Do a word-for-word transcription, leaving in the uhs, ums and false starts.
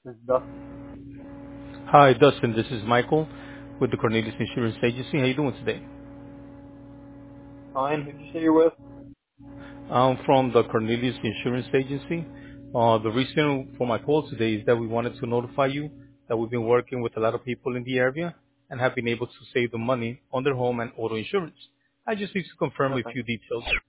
This is Dustin. Hi, Dustin. This is Michael with the Cornelius Insurance Agency. How you doing today? Fine. Who'd you say you're with? I'm from the Cornelius Insurance Agency. Uh, the reason for my call today is that we wanted to notify you that we've been working with a lot of people in the area and have been able to save them money on their home and auto insurance. I just need to confirm a Okay. few details